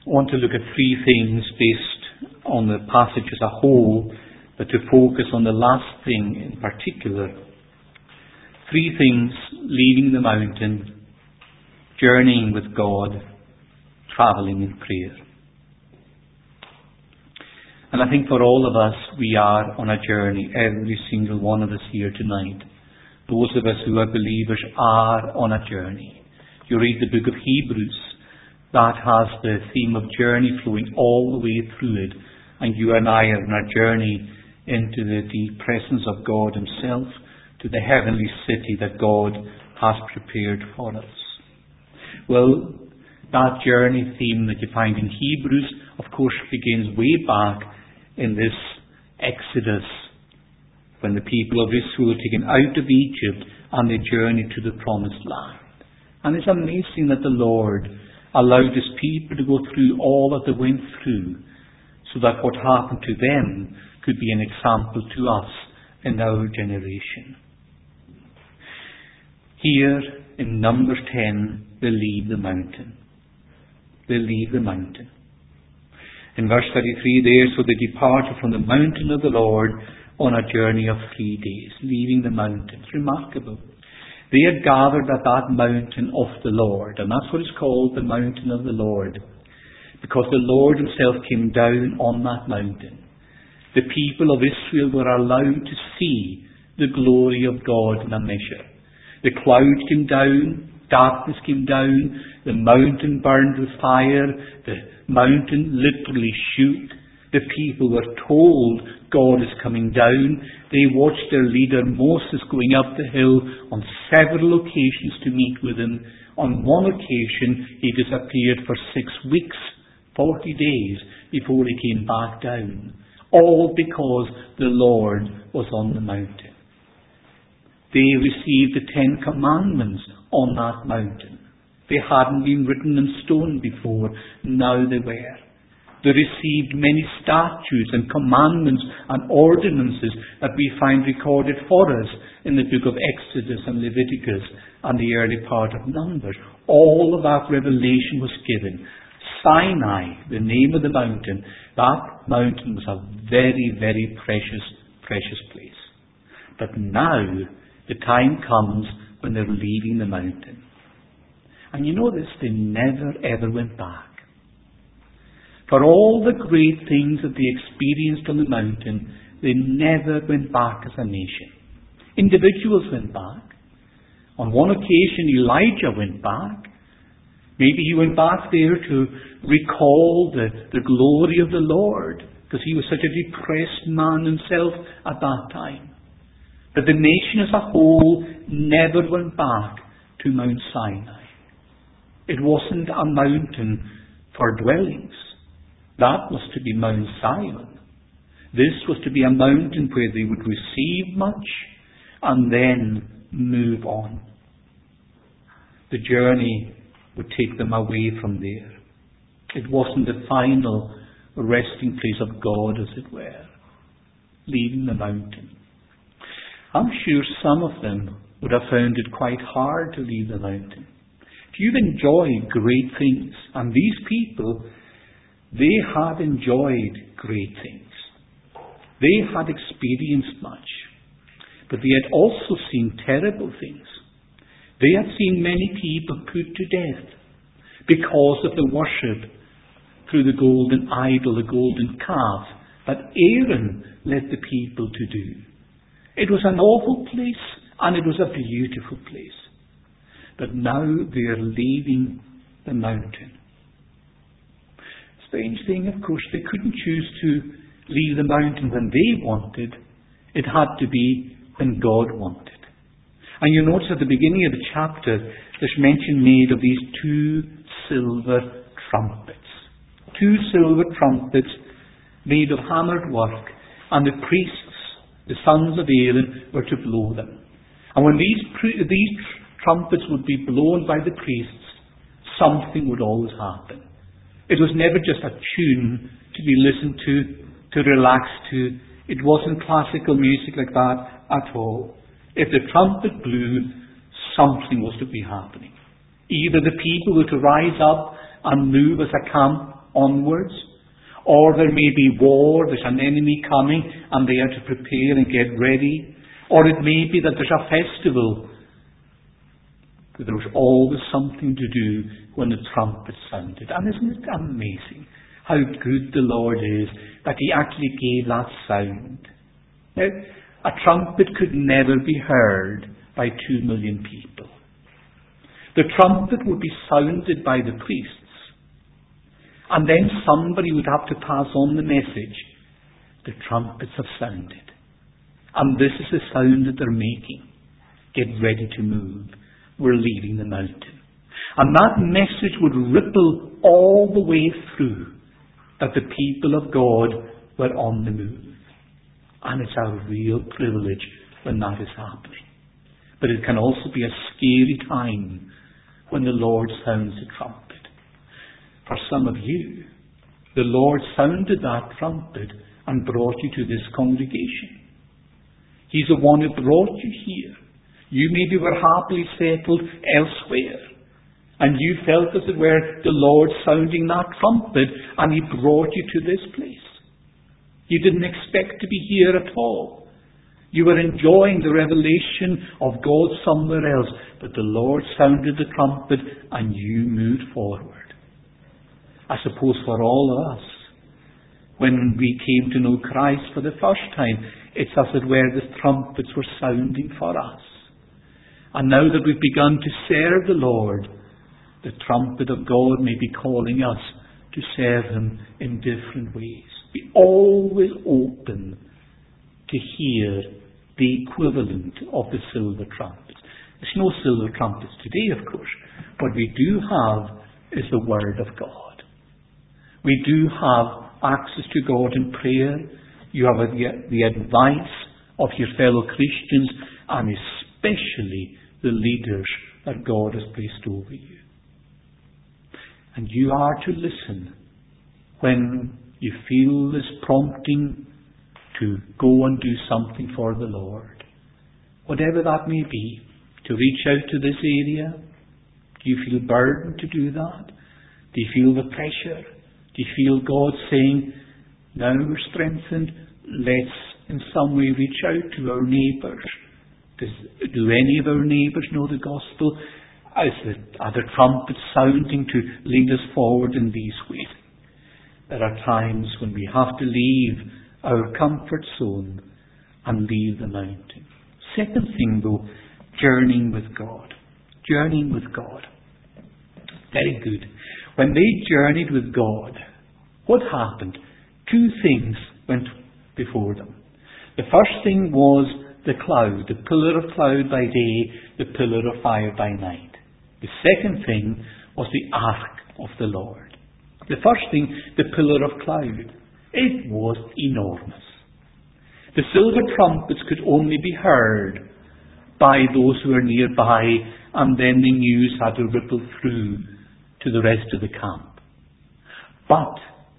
I want to look at three things based on the passage as a whole, but to focus on the last thing in particular. Three things: leaving the mountain, journeying with God, travelling in prayer. And I think for all of us, we are on a journey, every single one of us here tonight. Those of us who are believers are on a journey. You read the book of Hebrews, that has the theme of journey flowing all the way through it. And you and I are on a journey into the deep presence of God Himself, to the heavenly city that God has prepared for us. Well, that journey theme that you find in Hebrews, of course, begins way back in this Exodus, when the people of Israel were taken out of Egypt and they journeyed to the promised land. And it's amazing that the Lord allowed His people to go through all that they went through, so that what happened to them could be an example to us in our generation. Here in Numbers 10, they leave the mountain. They leave the mountain. In verse 33 there, so they departed from the mountain of the Lord on a journey of 3 days, leaving the mountain. It's remarkable. They had gathered at that mountain of the Lord, and that's what it's called, the mountain of the Lord, because the Lord Himself came down on that mountain. The people of Israel were allowed to see the glory of God in a measure. The cloud came down, darkness came down, the mountain burned with fire, the mountain literally shook. The people were told God is coming down. They watched their leader Moses going up the hill on several occasions to meet with Him. On one occasion he disappeared for 6 weeks, 40 days, before he came back down. All because the Lord was on the mountain. They received the 10 Commandments on that mountain. They hadn't been written in stone before, now they were. They received many statutes and commandments and ordinances that we find recorded for us in the book of Exodus and Leviticus and the early part of Numbers. All of that revelation was given. Sinai, the name of the mountain, that mountain was a very, very precious place. But now, the time comes when they're leaving the mountain. And you know this, they never ever went back. For all the great things that they experienced on the mountain, they never went back as a nation. Individuals went back. On one occasion, Elijah went back. Maybe he went back there to recall the glory of the Lord, because he was such a depressed man himself at that time. But the nation as a whole never went back to Mount Sinai. It wasn't a mountain for dwellings. That was to be Mount Zion. This was to be a mountain where they would receive much and then move on. The journey would take them away from there. It wasn't the final resting place of God, as it were, leaving the mountain. I'm sure some of them would have found it quite hard to leave the mountain. If you've enjoyed great things, and these people, they had enjoyed great things. They had experienced much. But they had also seen terrible things. They had seen many people put to death because of the worship through the golden idol, the golden calf, that Aaron led the people to do. It was an awful place, and it was a beautiful place. But now they are leaving the mountain. Strange thing, of course, they couldn't choose to leave the mountain when they wanted. It had to be when God wanted. And you notice at the beginning of the chapter, there's mention made of these 2 silver trumpets. 2 silver trumpets made of hammered work, and the priests, the sons of Aaron, were to blow them. And when these trumpets would be blown by the priests, something would always happen. It was never just a tune to be listened to relax to. It wasn't classical music like that at all. If the trumpet blew, something was to be happening. Either the people were to rise up and move as a camp, onwards. Or there may be war, there's an enemy coming, and they are to prepare and get ready. Or it may be that there's a festival. But there was always something to do when the trumpet sounded. And isn't it amazing how good the Lord is that He actually gave that sound? Now, a trumpet could never be heard by 2 million people. The trumpet would be sounded by the priests. And then somebody would have to pass on the message. The trumpets have sounded. And this is the sound that they're making. Get ready to move. We're leaving the mountain. And that message would ripple all the way through, that the people of God were on the move. And it's a real privilege when that is happening. But it can also be a scary time when the Lord sounds the trumpet. For some of you, the Lord sounded that trumpet and brought you to this congregation. He's the one who brought you here. You maybe were happily settled elsewhere, and you felt as it were the Lord sounding that trumpet, and He brought you to this place. You didn't expect to be here at all. You were enjoying the revelation of God somewhere else, but the Lord sounded the trumpet and you moved forward. I suppose for all of us, when we came to know Christ for the first time, it's as it were the trumpets were sounding for us. And now that we've begun to serve the Lord, the trumpet of God may be calling us to serve Him in different ways. Be always open to hear the equivalent of the silver trumpets. There's no silver trumpets today, of course. What we do have is the Word of God. We do have access to God in prayer. You have the advice of your fellow Christians, and especially the leaders that God has placed over you. And you are to listen when you feel this prompting to go and do something for the Lord. Whatever that may be, to reach out to this area. Do you feel burdened to do that? Do you feel the pressure? Do you feel God saying, now we're strengthened, let's in some way reach out to our neighbours? Do any of our neighbours know the gospel? Are the trumpets sounding to lead us forward in these ways? There are times when we have to leave our comfort zone and leave the mountain. Second thing though, journeying with God. Journeying with God. Very good. When they journeyed with God, what happened? 2 things went before them. The first thing was the cloud, the pillar of cloud by day, the pillar of fire by night. The second thing was the ark of the Lord. The first thing, the pillar of cloud. It was enormous. The silver trumpets could only be heard by those who were nearby, and then the news had to ripple through to the rest of the camp. But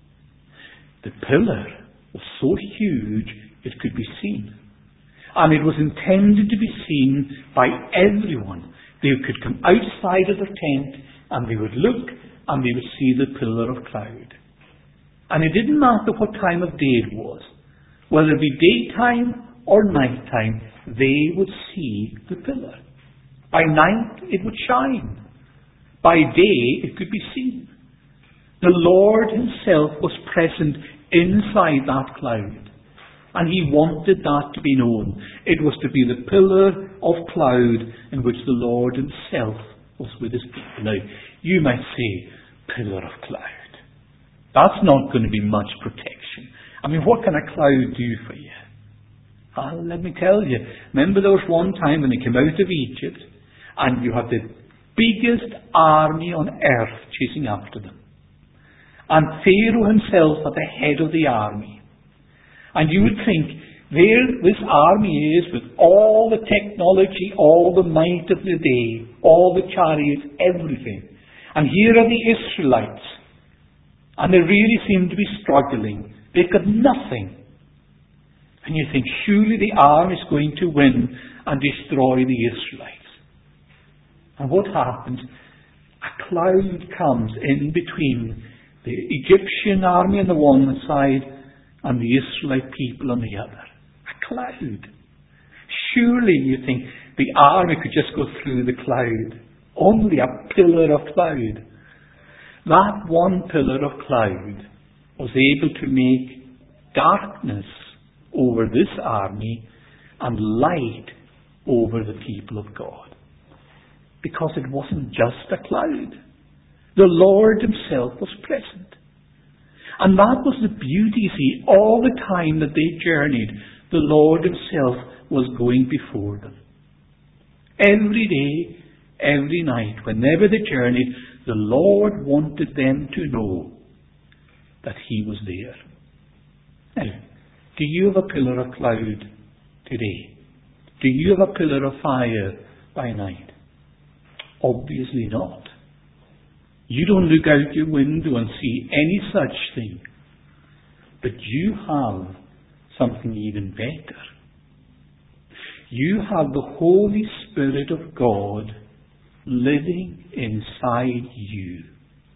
the pillar was so huge it could be seen. And it was intended to be seen by everyone. They could come outside of their tent and they would look and they would see the pillar of cloud. And it didn't matter what time of day it was. Whether it be daytime or nighttime, they would see the pillar. By night it would shine. By day it could be seen. The Lord Himself was present inside that cloud. And He wanted that to be known. It was to be the pillar of cloud in which the Lord Himself was with His people. Now, you might say, pillar of cloud. That's not going to be much protection. I mean, what can a cloud do for you? Let me tell you. Remember there was one time when they came out of Egypt and you had the biggest army on earth chasing after them. And Pharaoh himself at the head of the army. And you would think, there this army is with all the technology, all the might of the day, all the chariots, everything. And here are the Israelites. And they really seem to be struggling. They've got nothing. And you think, surely the arm is going to win and destroy the Israelites. And what happens? A cloud comes in between The Egyptian army on the one side and the Israelite people on the other. A cloud. Surely you think the army could just go through the cloud. Only a pillar of cloud. That one pillar of cloud was able to make darkness over this army and light over the people of God. Because it wasn't just a cloud. The Lord himself was present. And that was the beauty, see, all the time that they journeyed, the Lord himself was going before them. Every day, every night, whenever they journeyed, the Lord wanted them to know that he was there. Now, do you have a pillar of cloud today? Do you have a pillar of fire by night? Obviously not. You don't look out your window and see any such thing. But you have something even better. You have the Holy Spirit of God living inside you.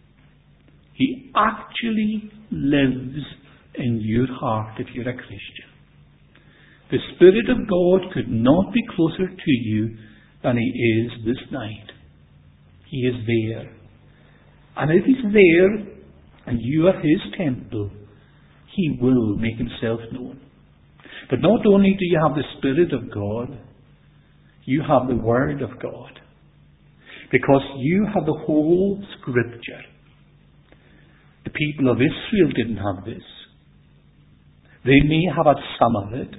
He actually lives in your heart if you're a Christian. The Spirit of God could not be closer to you than he is this night. He is there. And if he's there, and you are his temple, he will make himself known. But not only do you have the Spirit of God, you have the Word of God. Because you have the whole Scripture. The people of Israel didn't have this. They may have had some of it.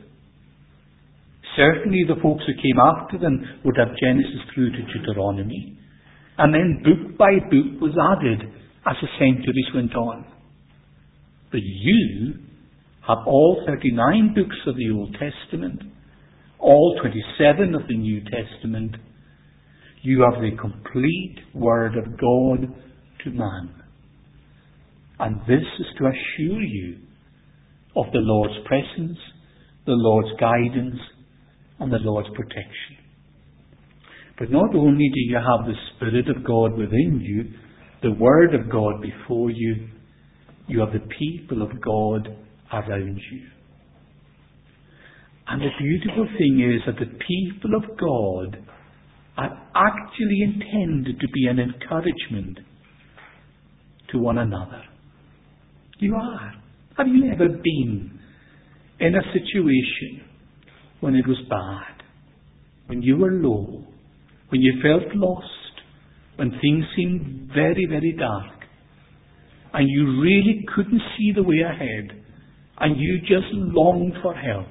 Certainly the folks who came after them would have Genesis through to Deuteronomy. And then book by book was added as the centuries went on. But you have all 39 books of the Old Testament, all 27 of the New Testament. You have the complete Word of God to man. And this is to assure you of the Lord's presence, the Lord's guidance, and the Lord's protection. But not only do you have the Spirit of God within you, the Word of God before you, you have the people of God around you. And the beautiful thing is that the people of God are actually intended to be an encouragement to one another. You are. Have you ever been in a situation when it was bad, when you were low, when you felt lost, when things seemed very, very dark, and you really couldn't see the way ahead, and you just longed for help,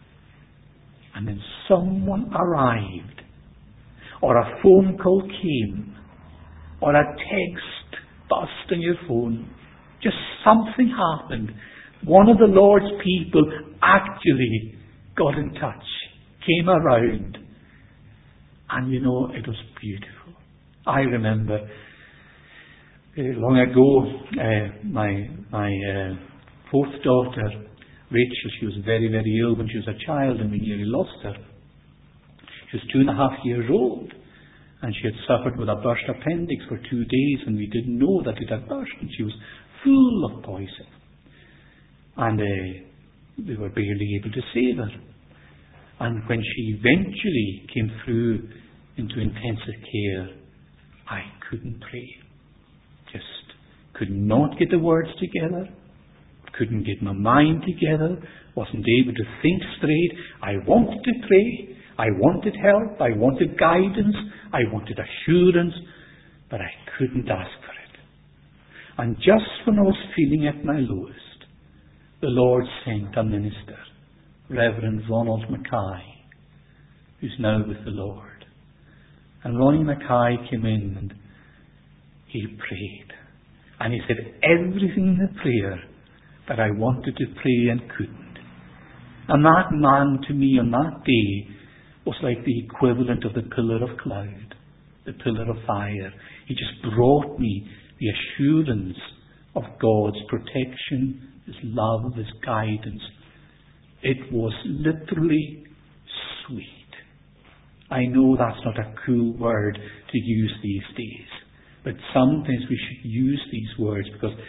and then someone arrived, or a phone call came, or a text buzzed on your phone, just something happened. One of the Lord's people actually got in touch, came around, and you know, it was beautiful. I remember long ago, my fourth daughter, Rachel, she was very, very ill when she was a child, and we nearly lost her. She was 2.5 years old, and she had suffered with a burst appendix for 2 days, and we didn't know that it had burst, and she was full of poison. And we were barely able to save her. And when she eventually came through into intensive care, I couldn't pray. Just could not get the words together, couldn't get my mind together, wasn't able to think straight. I wanted to pray, I wanted help, I wanted guidance, I wanted assurance, but I couldn't ask for it. And just when I was feeling at my lowest, the Lord sent a minister, Reverend Ronald Mackay, who's now with the Lord. And Ronnie Mackay came in and he prayed. And he said everything in the prayer that I wanted to pray and couldn't. And that man to me on that day was like the equivalent of the pillar of cloud, the pillar of fire. He just brought me the assurance of God's protection, His love, His guidance. It was literally sweet. I know that's not a cool word to use these days, but sometimes we should use these words because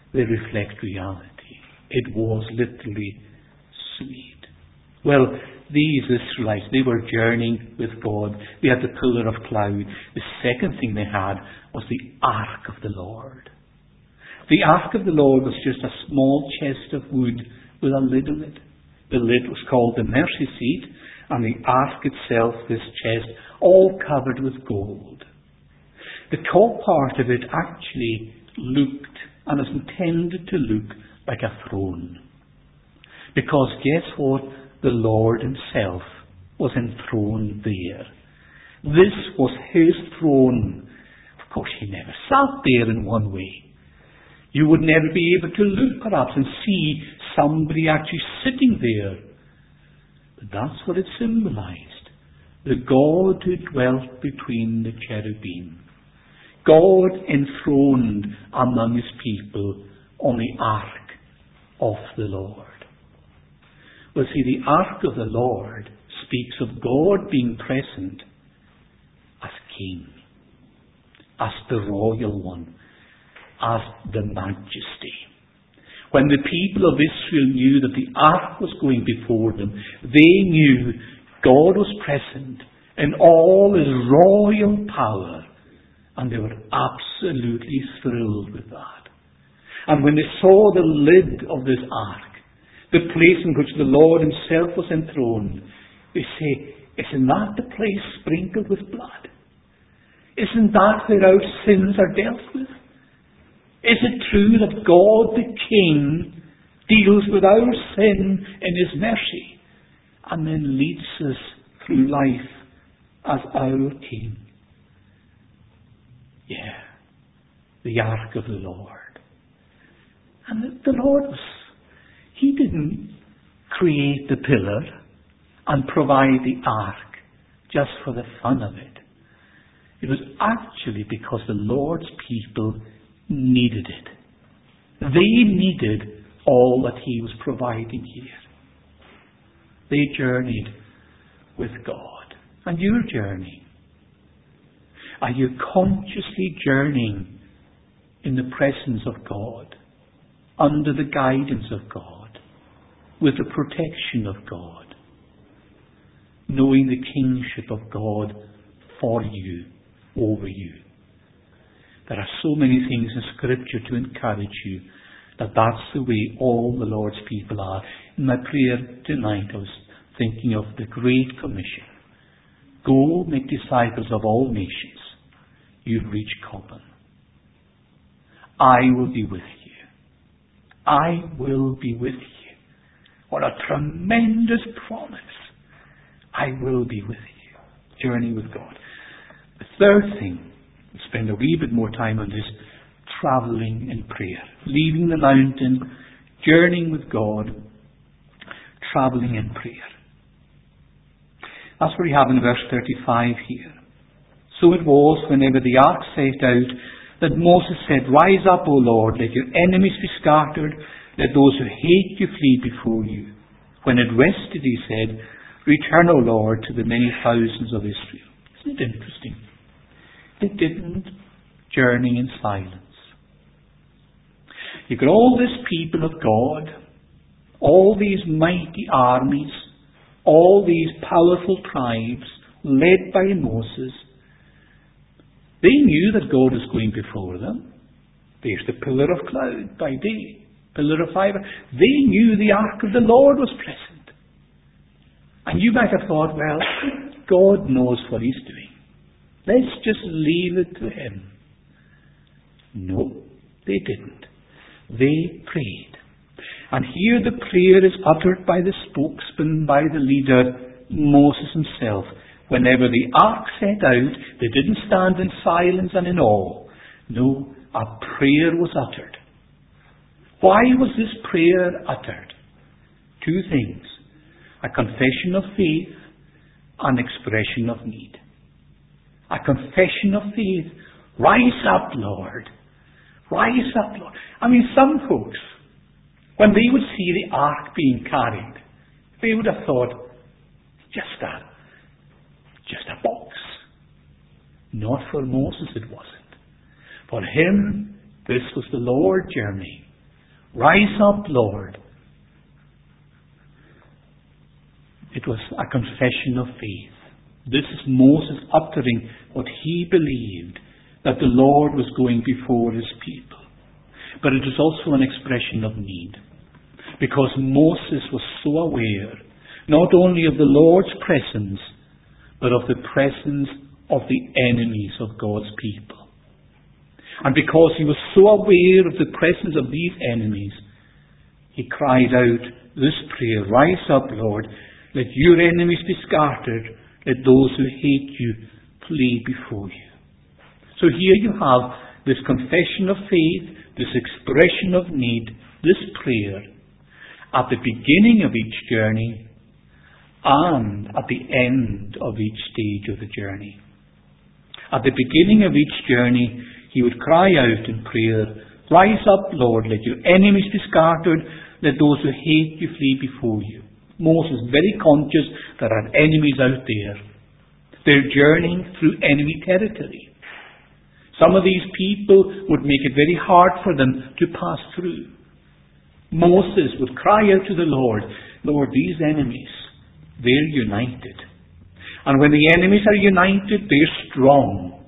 they reflect reality. It was literally sweet. Well, these Israelites, they were journeying with God. They had the pillar of cloud. The second thing they had was the ark of the Lord. The ark of the Lord was just a small chest of wood with a lid on it. The lid was called the mercy seat, and the ark itself, this chest, all covered with gold. The top part of it actually looked, and is intended to look, like a throne. Because guess what? The Lord himself was enthroned there. This was his throne. Of course, he never sat there in one way. You would never be able to look perhaps and see somebody actually sitting there. But that's what it symbolized. The God who dwelt between the cherubim. God enthroned among his people on the ark of the Lord. Well, see, the ark of the Lord speaks of God being present as King, as the royal one, as the majesty. When the people of Israel knew that the ark was going before them, they knew God was present in all his royal power, and they were absolutely thrilled with that. And when they saw the lid of this ark, the place in which the Lord himself was enthroned, they say, isn't that the place sprinkled with blood? Isn't that where our sins are dealt with? Is it true that God the King deals with our sin in his mercy and then leads us through life as our King? Yeah, the ark of the Lord. And the Lord was, he didn't create the pillar and provide the ark just for the fun of it. It was actually because the Lord's people needed it. They needed all that he was providing here. They journeyed with God. And your journey, are you consciously journeying in the presence of God, under the guidance of God, with the protection of God, knowing the kingship of God for you, over you? There are so many things in Scripture to encourage you that that's the way all the Lord's people are. In my prayer tonight, I was thinking of the Great Commission. Go make disciples of all nations. You've reached Cobham. I will be with you. I will be with you. What a tremendous promise. I will be with you. Journey with God. The third thing, we'll spend a wee bit more time on this, travelling in prayer. Leaving the mountain, journeying with God, travelling in prayer. That's what we have in verse 35 here. So it was, whenever the ark set out, that Moses said, Rise up, O Lord, let your enemies be scattered, let those who hate you flee before you. When it rested, he said, Return, O Lord, to the many thousands of Israel. Isn't it interesting? They didn't journey in silence. You got all this people of God, all these mighty armies, all these powerful tribes, led by Moses. They knew that God was going before them. There's the pillar of cloud by day, pillar of fire. They knew the ark of the Lord was present. And you might have thought, well, God knows what he's doing. Let's just leave it to him. No, they didn't. They prayed. And here the prayer is uttered by the spokesman, by the leader, Moses himself. Whenever the ark set out, they didn't stand in silence and in awe. No, a prayer was uttered. Why was this prayer uttered? Two things. A confession of faith and expression of need. A confession of faith. Rise up, Lord. Rise up, Lord. I mean, some folks, when they would see the ark being carried, they would have thought, just a box. Not for Moses it wasn't. For him, this was the Lord's journey. Rise up, Lord. It was a confession of faith. This is Moses uttering what he believed, that the Lord was going before his people. But it is also an expression of need, because Moses was so aware not only of the Lord's presence, but of the presence of the enemies of God's people. And because he was so aware of the presence of these enemies, he cried out this prayer, Rise up, Lord, let your enemies be scattered, let those who hate you flee before you. So here you have this confession of faith, this expression of need, this prayer, at the beginning of each journey and at the end of each stage of the journey. At the beginning of each journey, he would cry out in prayer, Rise up, Lord, let your enemies be scattered, let those who hate you flee before you. Moses was very conscious there are enemies out there. They're journeying through enemy territory. Some of these people would make it very hard for them to pass through. Moses would cry out to the Lord, Lord, these enemies, they're united. And when the enemies are united, they're strong.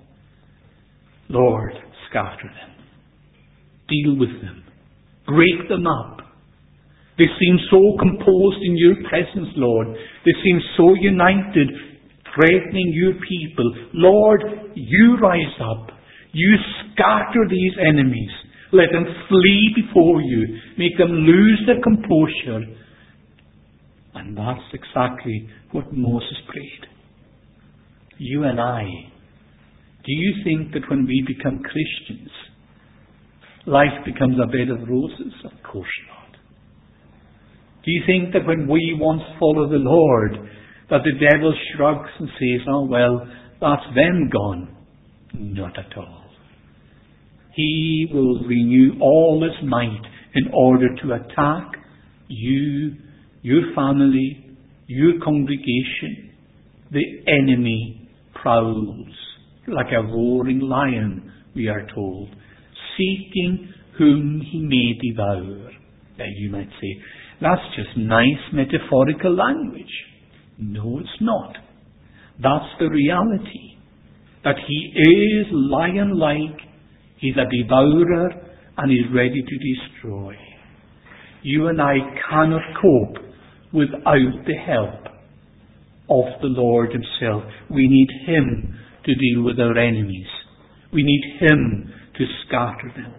Lord, scatter them. Deal with them. Break them up. They seem so composed in your presence, Lord. They seem so united, threatening your people. Lord, you rise up. You scatter these enemies. Let them flee before you. Make them lose their composure. And that's exactly what Moses prayed. You and I, do you think that when we become Christians, life becomes a bed of roses? Of course not. Do you think that when we once follow the Lord, that the devil shrugs and says, oh well, that's them gone? Not at all. He will renew all his might in order to attack you, your family, your congregation. The enemy prowls like a roaring lion, we are told, seeking whom he may devour. Now you might say, that's just nice metaphorical language. No, it's not. That's the reality. That he is lion-like, he's a devourer, and he's ready to destroy. You and I cannot cope without the help of the Lord himself. We need him to deal with our enemies. We need him to scatter them.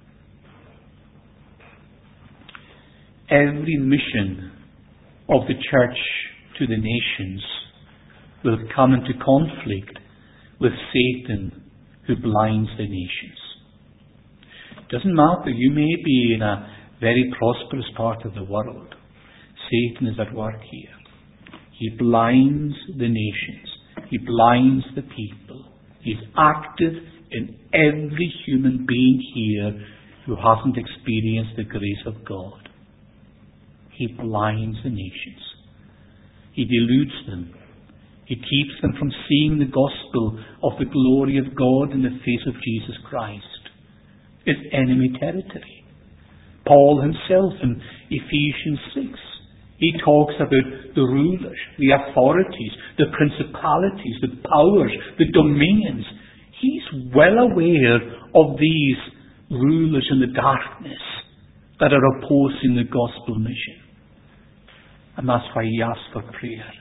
Every mission of the church to the nations will come into conflict with Satan, who blinds the nations. It doesn't matter, you may be in a very prosperous part of the world. Satan is at work here. He blinds the nations. He blinds the people. He's active in every human being here who hasn't experienced the grace of God. He blinds the nations. He deludes them. He keeps them from seeing the gospel of the glory of God in the face of Jesus Christ. It's enemy territory. Paul himself in Ephesians 6, he talks about the rulers, the authorities, the principalities, the powers, the dominions. He's well aware of these rulers in the darkness that are opposing the gospel mission. And that's why he asked for prayer.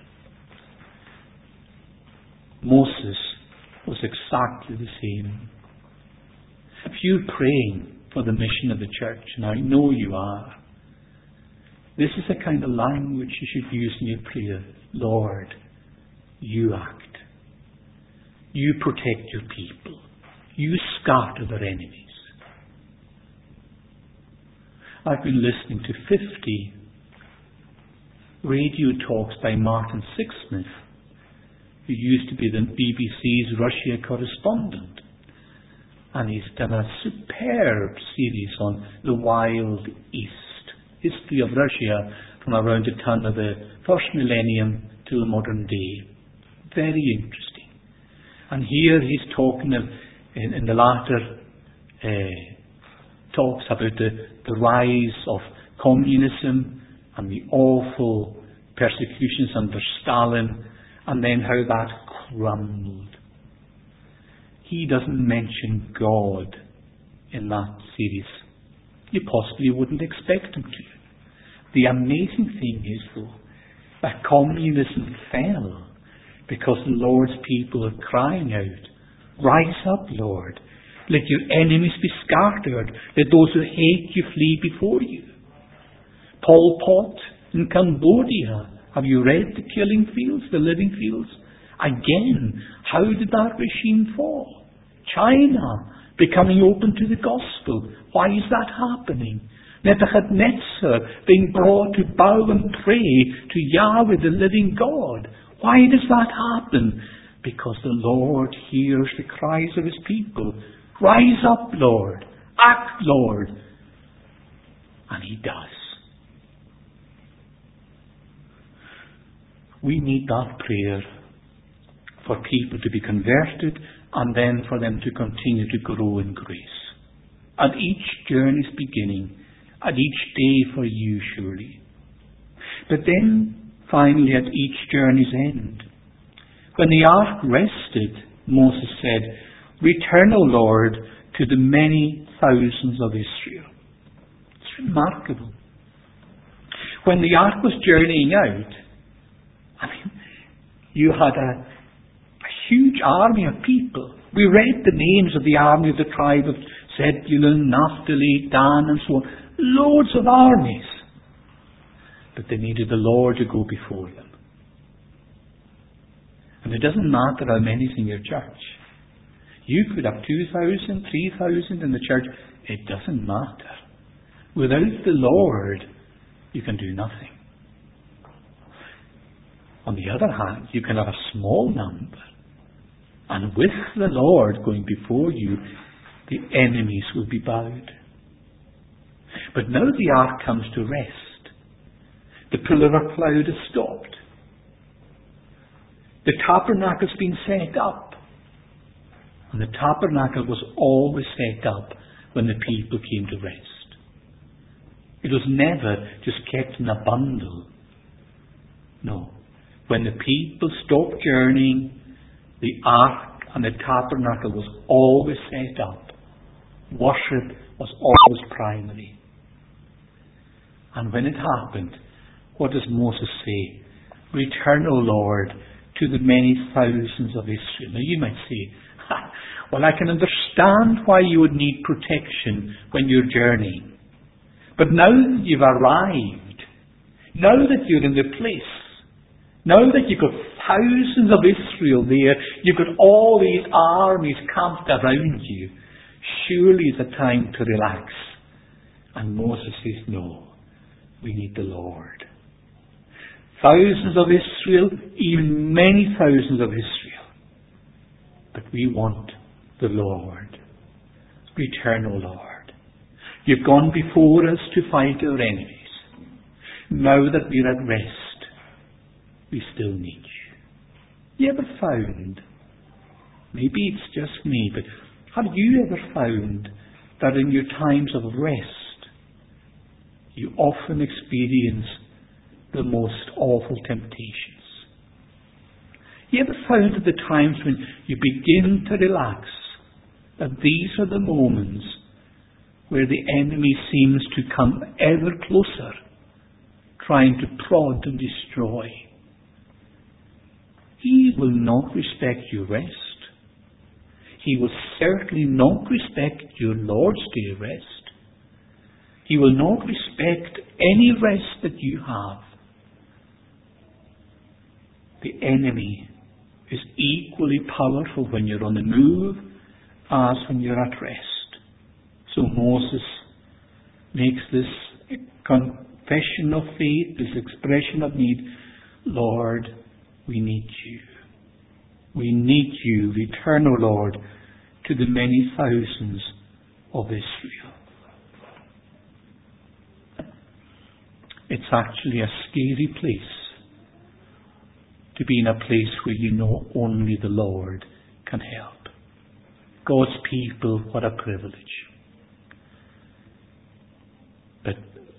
Moses was exactly the same. If you're praying for the mission of the church, and I know you are, this is the kind of language you should use in your prayer. Lord, you act. You protect your people. You scatter their enemies. I've been listening to 50 radio talks by Martin Sixsmith, who used to be the BBC's Russia correspondent. And he's done a superb series on the Wild East, history of Russia from around the turn of the first millennium to the modern day. Very interesting. And here he's talking in the latter talks about the rise of communism and the awful persecutions under Stalin, and then how that crumbled. He doesn't mention God in that series. You possibly wouldn't expect him to. The amazing thing is, though, that communism fell because the Lord's people are crying out, "Rise up, Lord. Let your enemies be scattered. Let those who hate you flee before you." Pol Pot in Cambodia. Have you read the killing fields, the living fields? Again, how did that regime fall? China becoming open to the gospel. Why is that happening? Nebuchadnezzar being brought to bow and pray to Yahweh, the living God. Why does that happen? Because the Lord hears the cries of his people. Rise up, Lord. Act, Lord. And he does. We need that prayer for people to be converted and then for them to continue to grow in grace. At each journey's beginning, at each day for you, surely. But then, finally, at each journey's end, when the ark rested, Moses said, "Return, O Lord, to the many thousands of Israel." It's remarkable. When the ark was journeying out, you had a huge army of people. We read the names of the army of the tribe of Zebulun, Naphtali, Dan, and so on. Loads of armies. But they needed the Lord to go before them. And it doesn't matter how many's in your church. You could have 2,000, 3,000 in the church. It doesn't matter. Without the Lord, you can do nothing. On the other hand, you can have a small number, and with the Lord going before you, the enemies will be bowed. But now the ark comes to rest. The pillar of cloud has stopped. The tabernacle's been set up. And the tabernacle was always set up when the people came to rest. It was never just kept in a bundle. No. When the people stopped journeying, the ark and the tabernacle was always set up. Worship was always primary. And when it happened, what does Moses say? "Return, O Lord, to the many thousands of Israel." Now you might say, "Well, I can understand why you would need protection when you're journeying. But now that you've arrived, now that you're in the place, now that you've got thousands of Israel there, you've got all these armies camped around you, surely it's a time to relax." And Moses says, "No, we need the Lord." Thousands of Israel, even many thousands of Israel. But we want the Lord. Return, O Lord. You've gone before us to fight our enemies. Now that we're at rest, we still need you. You ever found, maybe it's just me, but have you ever found that in your times of rest, you often experience the most awful temptations? You ever found at the times when you begin to relax that these are the moments where the enemy seems to come ever closer, trying to prod and destroy? He will not respect your rest. He will certainly not respect your Lord's Day rest. He will not respect any rest that you have. The enemy is equally powerful when you're on the move as when you're at rest. So Moses makes this confession of faith, this expression of need. "Lord, we need you. We need you. Return, O Lord, to the many thousands of Israel." It's actually a scary place to be in a place where you know only the Lord can help. God's people, what a privilege.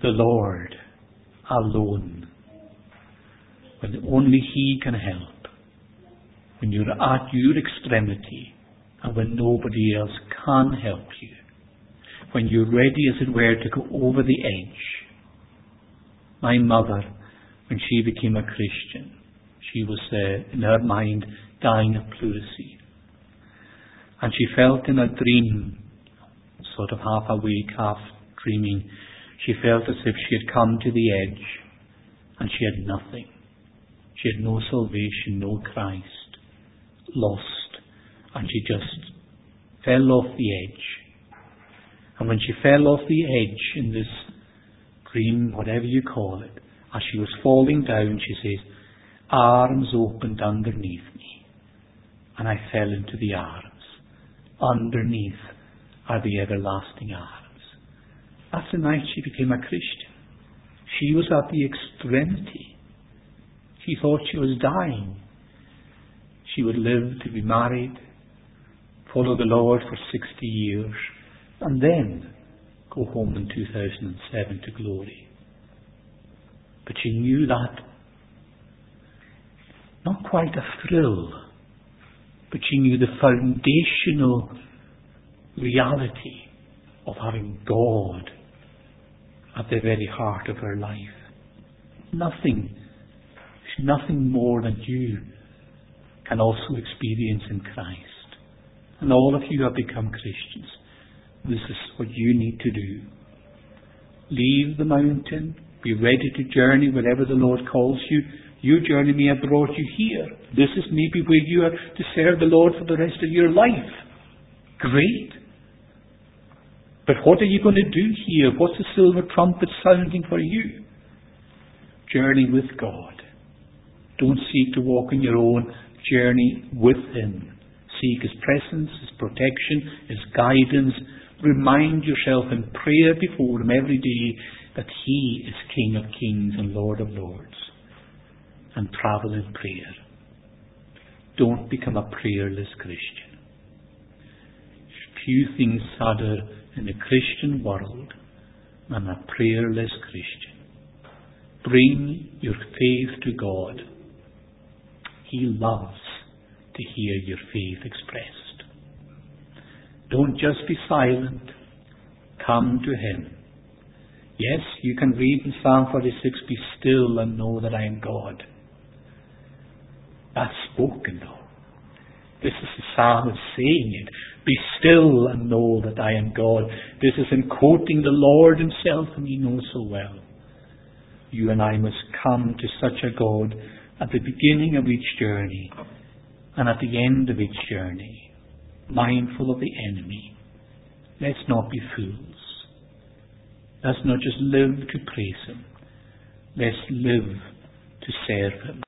the Lord alone. When only He can help. When you're at your extremity and when nobody else can help you. When you're ready, as it were, to go over the edge. My mother, when she became a Christian, she was, in her mind, dying of pleurisy. And she felt in a dream, sort of half awake, half dreaming, she felt as if she had come to the edge and she had nothing. She had no salvation, no Christ, lost, and she just fell off the edge. And when she fell off the edge in this dream, whatever you call it, as she was falling down, she says, arms opened underneath me, and I fell into the arms. Underneath are the everlasting arms. That's the night she became a Christian. She was at the extremity. She thought she was dying. She would live to be married, follow the Lord for 60 years, and then go home in 2007 to glory. But she knew that, not quite a thrill, but she knew the foundational reality of having God at the very heart of her life. Nothing more than you can also experience in Christ. And all of you have become Christians. This is what you need to do. Leave the mountain. Be ready to journey wherever the Lord calls you. Your journey may have brought you here. This is maybe where you are to serve the Lord for the rest of your life. Great. But what are you going to do here? What's the silver trumpet sounding for you? Journey with God. Don't seek to walk on your own. Journey with Him. Seek His presence, His protection, His guidance. Remind yourself in prayer before Him every day that He is King of kings and Lord of lords. And travel in prayer. Don't become a prayerless Christian. Few things sadder in the Christian world than a prayerless Christian. Bring your faith to God. He loves to hear your faith expressed. Don't just be silent. Come to Him. Yes, you can read in Psalm 46, be still and know that I am God. That's spoken though. This is the psalmist saying it. Be still and know that I am God. This is in quoting the Lord Himself, whom you know so well. You and I must come to such a God at the beginning of each journey and at the end of each journey, mindful of the enemy. Let's not be fools. Let's not just live to praise Him. Let's live to serve Him.